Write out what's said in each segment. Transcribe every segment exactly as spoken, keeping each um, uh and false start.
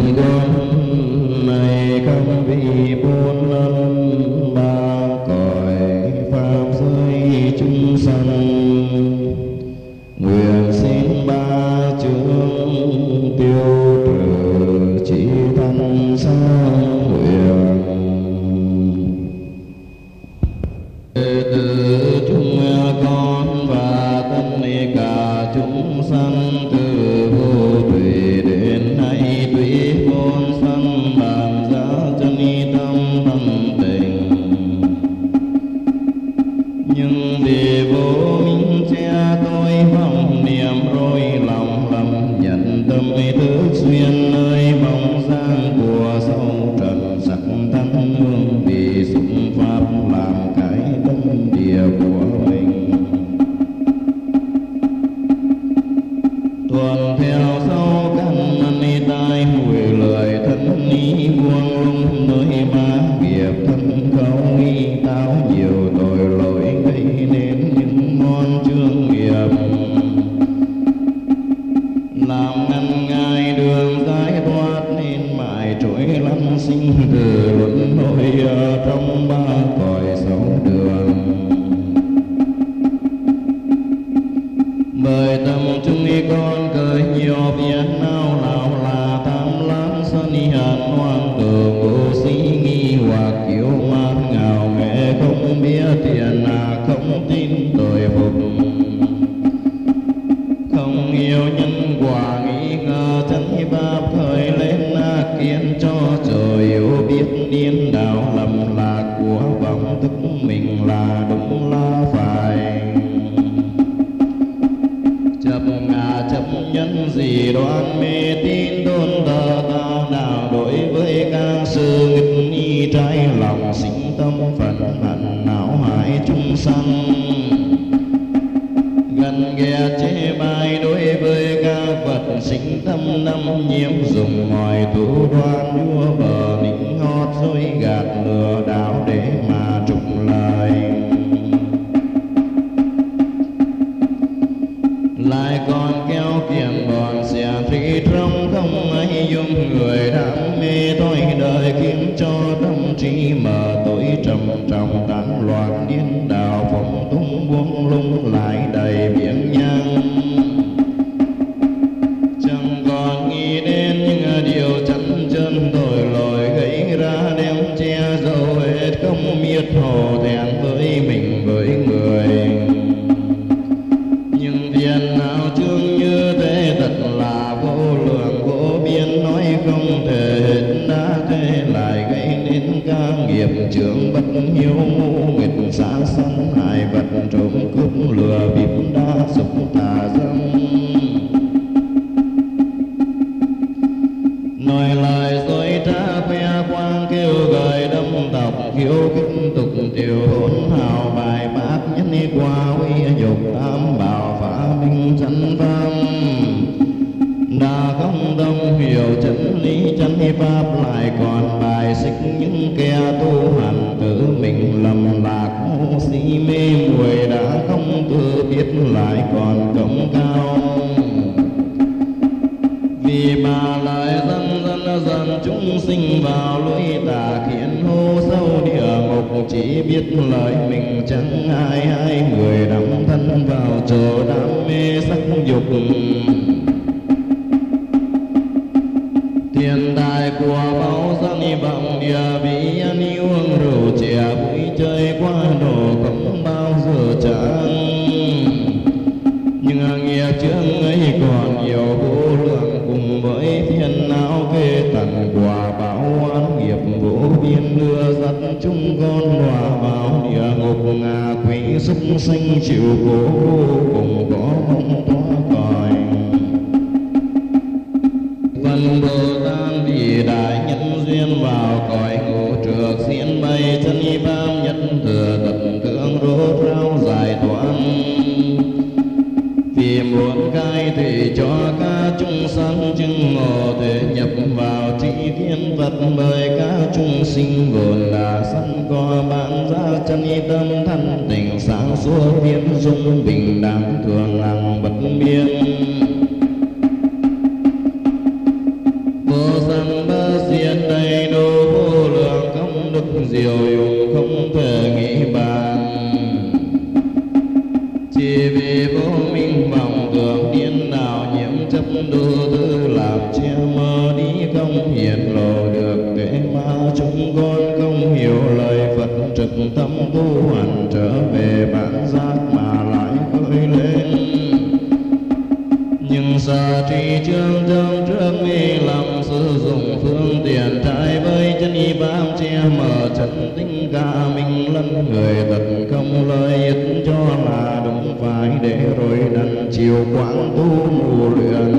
Vô sanh tu hành trở về bản giác mà lại khởi lên. Nhưng xa tri chương trong trước nghi lầm sử dụng phương tiện trái với chân y pháp che mở chân tính cả mình lẫn người thật không lợi ích cho là đúng phải để rồi đành chiều quán tu mù luyện.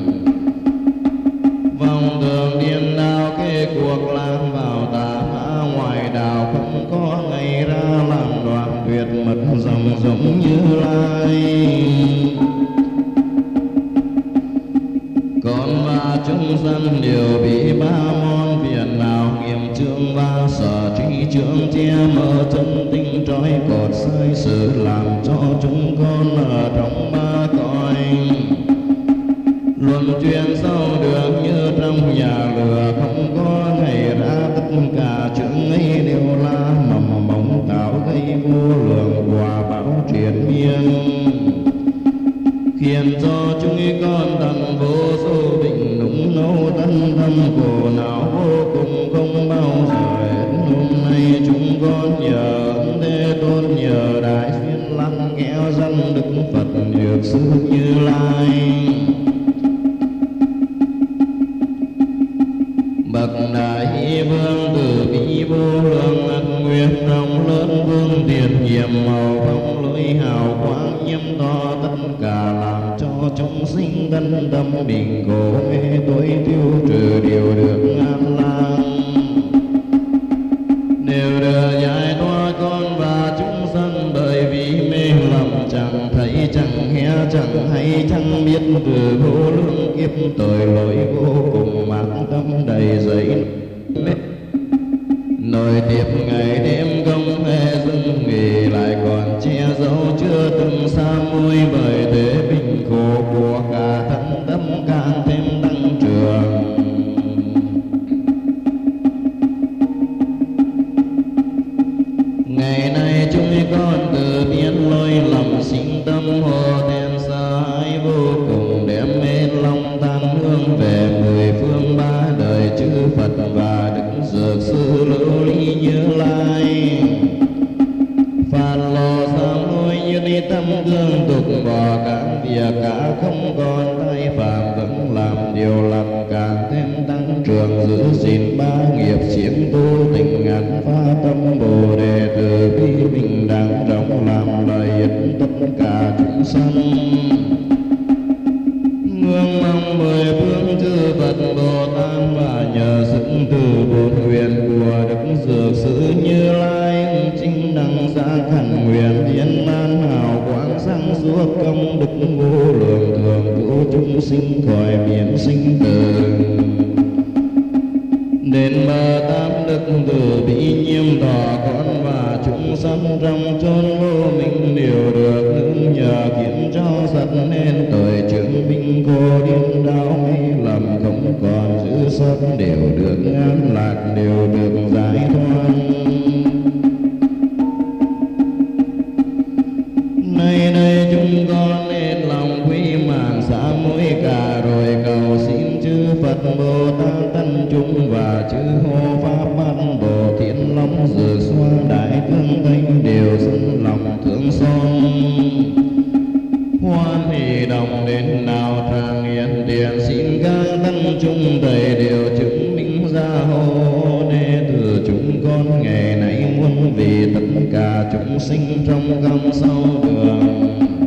Vòng đường điên đao kế cuộc lang vào tà phá ngoài đạo không có ngày ra làm đoạn tuyệt mật dòng giống Như Lai. Con và chúng sanh đều bị ba món phiền não nghiệp chướng và sở trí chướng che mở chân tinh trói cột sai sự làm cho chúng con ở trong ba cõi luân chuyển sâu đường như trong nhà lửa không có ngày ra. Tất cả chướng ấy đều là mầm mống tạo gây vô lượng quả báo triền miên, khiến cho chúng con tận vô số định nũng nấu tân tâm khổ não vô cùng không bao giờ hết. Hôm nay chúng con nhờ Thế Tôn nhờ Đại Xuyên lắng nghe danh Đức Phật Nhược Sư Như Lai. Bậc Đại Vương từ bi vô lượng ân nguyện rộng lớn vương tiền nhiệm màu phong lối hào quang nhiễm to tất cả làm cho chúng sinh thân tâm bình khổ mê tối tiêu trừ điều được an lạc, đều được giải thoát con và chúng sanh. Bởi vì mê lầm chẳng thấy chẳng nghe chẳng hay chẳng biết từ vô lượng kiếp tội lỗi vô cùng mát tâm đầy dẫy nổi tiếp ngày đêm không hề dừng nghỉ, lại còn che giấu chưa từng xa môi. Bởi thế bình khổ của cả thân tâm càng thêm tăng trưởng. Ngày nay chúng con từ biết lỗi lầm sinh tâm hồ thẹn sợ hãi vô cùng, đem mến lòng tan hương về mười phương ba đời chư Phật và Đức Dược Sư Lưu Ly Như Lai. Phạt lò sám hối như đi tâm tương tục bỏ các việc cả không còn tay phạm vẫn làm điều lành càng thêm tăng trưởng. Giữ gìn ba nghiệp siêng tu tình ngàn pha tâm Bồ Đề từ bi bình đẳng rộng làm lợi ích tất cả chúng sanh. Ngưỡng mong mười phương chư Phật Bồ Tát và nhờ sức từ bổn nguyện của Đức Dược Sư Như Lai chính đẳng giác hành nguyện thiên man hào quang sáng suốt công đức vô lượng thường cứu chúng sinh khỏi biển sinh tử. Đến bờ tam đức từ bi nhiêm tỏ con và chúng sanh trong chốn vô minh đều được nương nhờ khiến cho sạch nên tội chứng minh khổ điên đau mê lầm không còn giữ sót, đều được an lạc đều được giải thoát. Nay đây chúng con nên lòng quý mạn xả mỗi cả rồi cầu xin chư Phật Bồ Tát tân chúng và chư hộ pháp ban Bồ Thiên Long Dược Xoa Đại Thương Thanh đều dân lòng thương xót. Hoan hỷ đồng đến nào tràng hiện tiền xin các tân chúng thầy đều chứng minh ra hộ đệ tử chúng con ngày nay muốn vì tất cả chúng sinh trong găm sâu đường.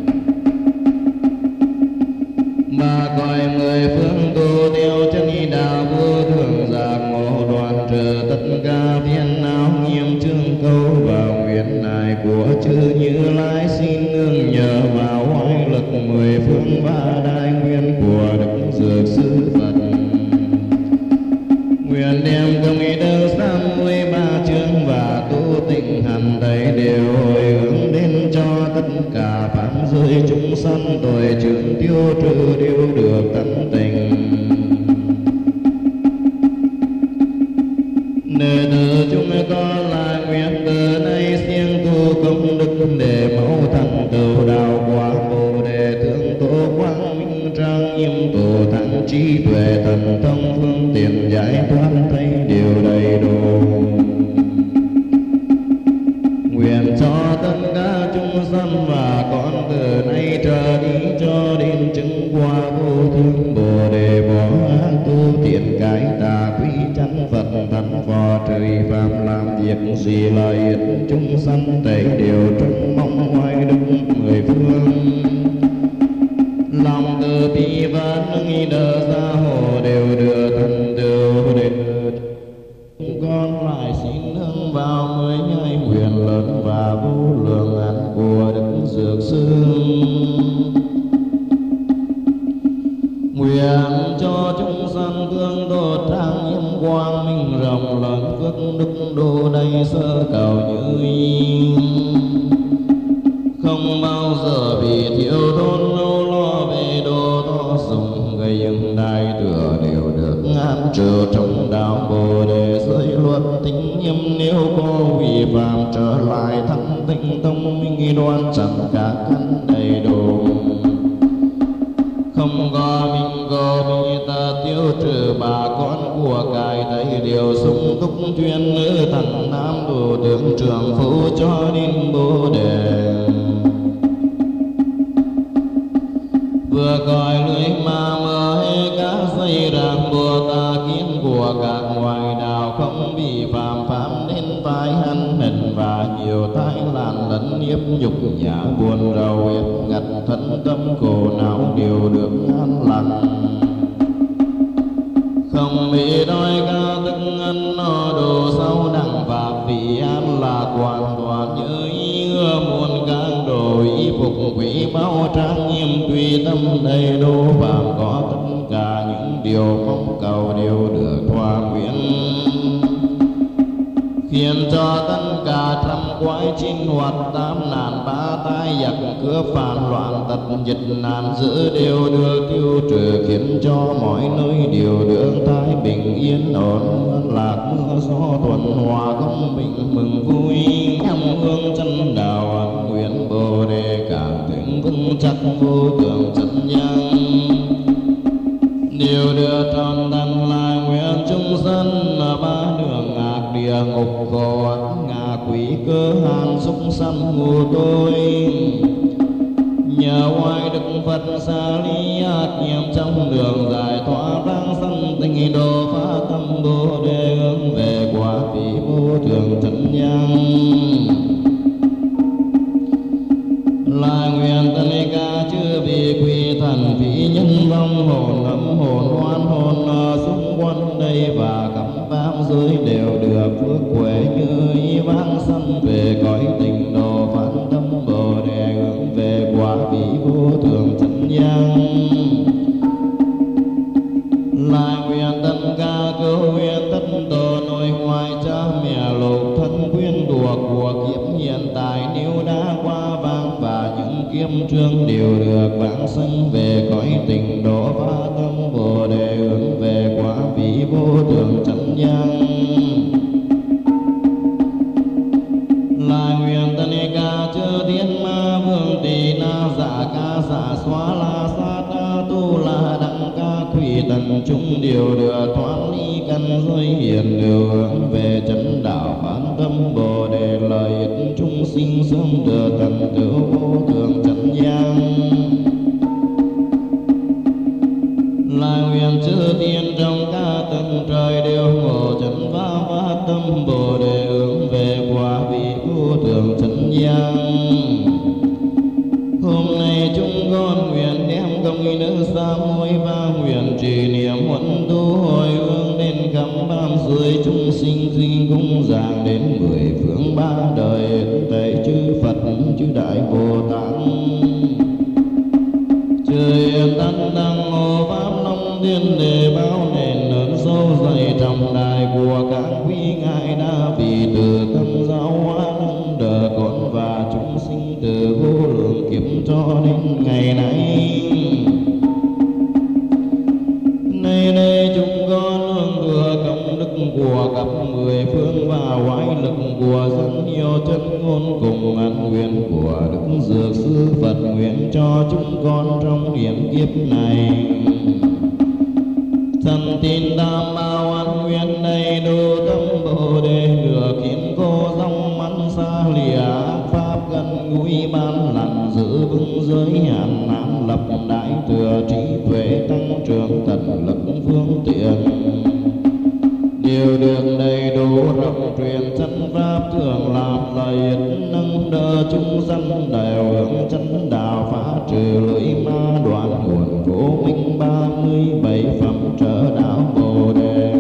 Ba cõi mười phương tu theo chân y đạo vô thường giác ngộ đoạn trừ tất cả phiền não nghiêm chương câu vào nguyện này của chư Như Lai. Xin nương nhờ vào oai lực mười phương và đại nguyện của Đức Dược Sư Phật. Nguyện đem công ý đức sám mươi ba chương và tu tịnh hành thầy đều hồi hướng đến cho tất cả pháp giới chúng sanh tội chướng tiêu trừ đều được tận tình. Đệ tử chúng con là nguyện từ nay siêng tu công đức để mẫu thành tựu đạo quả Bồ Đề thương tổ quang minh trang nghiêm tổ thắng trí tuệ thần thông phương tiện giải thoát thấy điều đầy đủ. Nguyện xì lợi chúng sanh tẩy điều trong mong hoài đức mười phương. Lòng từ bi và nâng đỡ gia hộ đều đưa thành tựu để con lại xin hương vào mới nhai nguyện lớn và vô lượng ăn của đức dược sư. Nguyện cho chúng sanh tương tốt trang nghiêm quang minh rộng lớn phước đức độ đầy sơ cầu như ý. Không bao giờ bị thiếu thốn nô lo về đồ to dùng gây dựng đại thừa đều được an trừ trong đạo Bồ Đề giới luật tính nghiêm. Nếu có vi phạm trở lại thanh tịnh tông minh đoan chẳng cả căn đầy đủ. Không có minh có bi ta tiêu trừ bà con của cải thấy điều sung túc chuyên nữ thằng nam đủ tướng trưởng phu cho đến Bồ Đề. Vừa coi lưới ma mơ các dây ràng Bồ Tát kiến của các ngoại đạo không bị phạm pháp nên phải hân hận và nhiều tai nạn lẫn nhiếp nhục nhã buồn rầu yết ngặt thân tâm khổ não đều được an lành. Không bị đói ca thức ăn no đồ sau đẳng pháp vì an lạc hoàn toàn như ý ưa muôn các đồ y phục quý bao trang nghiêm tùy tâm đầy đủ phạm có tất cả những điều mong cầu đều được thỏa nguyện. Khiến cho tất cả trăm quái chín hoạt tám nạn ba tai giặc cướp phản loạn tật dịch nạn giữ đều được tiêu trừ. Khiến cho mọi nơi đều được thái bình yên ổn lạc mưa gió thuận hòa công bình mừng vui. Nhằm hướng chân đạo ấn nguyện Bồ Đề càng vững vững chắc vô tưởng chân nhân. Điều đưa tròn thân lại nguyện chúng sanh ba đường ngạc địa ngục khổ ngạ quỷ cơ hàn súc sanh mù tôi. Nhờ hoài đức Phật xa lý át nhiệm trong đường giải thoát vang sanh tình độ phá tâm Bồ Đề hướng về quả vị vô thường chân nhân. Lại nguyện tân ca chư vị quý thần vị nhân vong hồn âm hồn oan hồn xung quanh đây và cẩm pháp giới đều được phước huệ như ý vang sanh về cõi tịnh độ phán tâm Bồ Đề hướng về quả vị vô thường chân nhân. Lại nguyện tân ca cứu nguyện tất tổ nội ngoại cha mẹ lục thân quyến thuộc của kiếp hiện tại nếu đã qua vang và những kiếp trương đều được vãng sanh về cõi tịnh độ phá tâm Bồ Đề hướng về quả vị vô thường chân nhân. Lại nguyện tân ca chư thiên ma vương tỳ na dạ ca dạ xóa la sa ta tu la đặng ca quỷ tần chúng đều được thoát ly căn giới hiện đều hướng về chánh đạo phán tâm Bồ Đề lợi ích chúng sinh sớm được thành tựu vô thường chân nhân. Lại nguyện chư thiên trong ca tầng trời đều ngộ chánh pháp phát tâm Bồ Đề hướng về quả vị vô thường chân nhân. Hôm nay chúng con nguyện đem công y nữ sám hối và nguyện trì niệm huấn tu hồi hướng đến khắp ba dưới chúng sinh khi cung giảng đến mười phương ba đời tại chư Phật chư Đại Bồ Tát. Chư Yên Tấn Đăng Hộ Pháp Long Thiên Đề báo nền lớn sâu dày trọng đại của các quý ngài đã vì từ tâm giáo hóa nâng đỡ con và chúng sinh từ vô lượng kiếp cho đến ngày nay. Nay nay chúng con hương thừa công đức của các mười phương và hoái lực của dân yêu chân ngôn cùng ăn nguyện của Đức Dược Sư Phật nguyện cho chúng con trong điểm kiếp này. Thần tin tam bao ăn nguyện đầy đủ tâm Bồ Đề nửa kiếm cô dòng mắt xa lìa pháp gần gũi ban lành giữ vững giới hạn nạn lập đại thừa trí tuệ tăng trưởng tận lực phương tiện. Điều được đầy đủ rộng truyền chân pháp chúng sanh đều hướng chánh đạo, phá trừ lưỡi ma đoạn nguồn vô minh ba mươi bảy phẩm trở đạo Bồ Đề.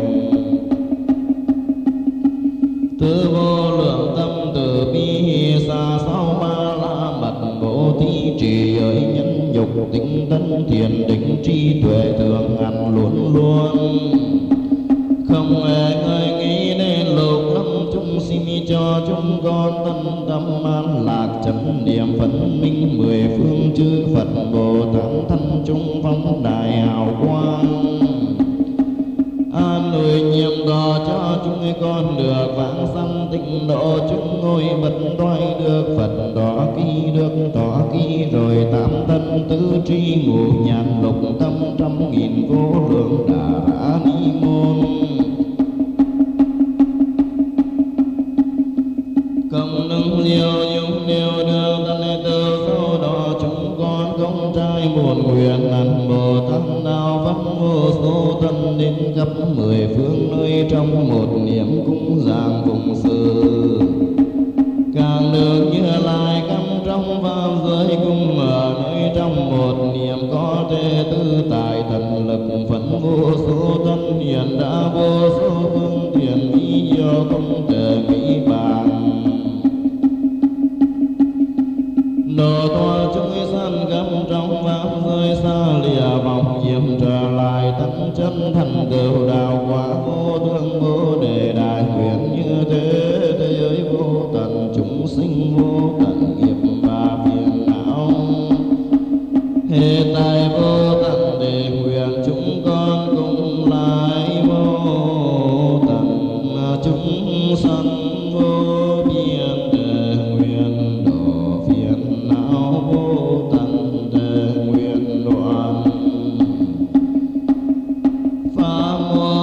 Tứ vô lượng tâm từ bi xa sau ba la mật bố thí, trì giới nhân dục tinh tấn thiền định trí tuệ thường hạnh luôn luôn. Không hề ngơi nghĩ nên lục lâm chúng sinh, cho chúng con tân tâm an lạc chánh niệm phấn minh mười phương chư Phật Bồ Tát thân chúng phóng đại hào quang. An ủi nhiệm độ cho chúng con được vãng sanh tịnh độ, chúng ngôi bật đoái được Phật đỏ ký được tỏ ký, rồi tam thân tứ tri ngũ nhàn lục tâm trăm nghìn vô lượng đà rã ni môn. Công nâng liêu dung liêu đưa tân tư sâu đó, chúng con công trai buồn nguyện ăn Bồ Tát đạo pháp vô số thân đến khắp mười phương nơi, trong một niệm cúng dường phụng sự. Càng được Như Lai cắm trong pháp giới cung, ở nơi trong một niệm có thể tư tài thần lực phấn vô số thân hiện đã vô số phương tiện ví diệu không thể nghĩ bàn. Độ thoa chúng sanh khắp trong pháp giới xa lìa vọng diệm, trở lại thân chân thành cửu đạo quả vô thương vô đề đại nguyện. Như thế thế giới vô tận chúng sinh vô tận nghiệp và phiền não, hệ tại vô tận đề nguyện chúng con cùng lại vô tận chúng sanh vô biên đề nguyện độ phiền não vô tận đề nguyện đoạn. Pháp môn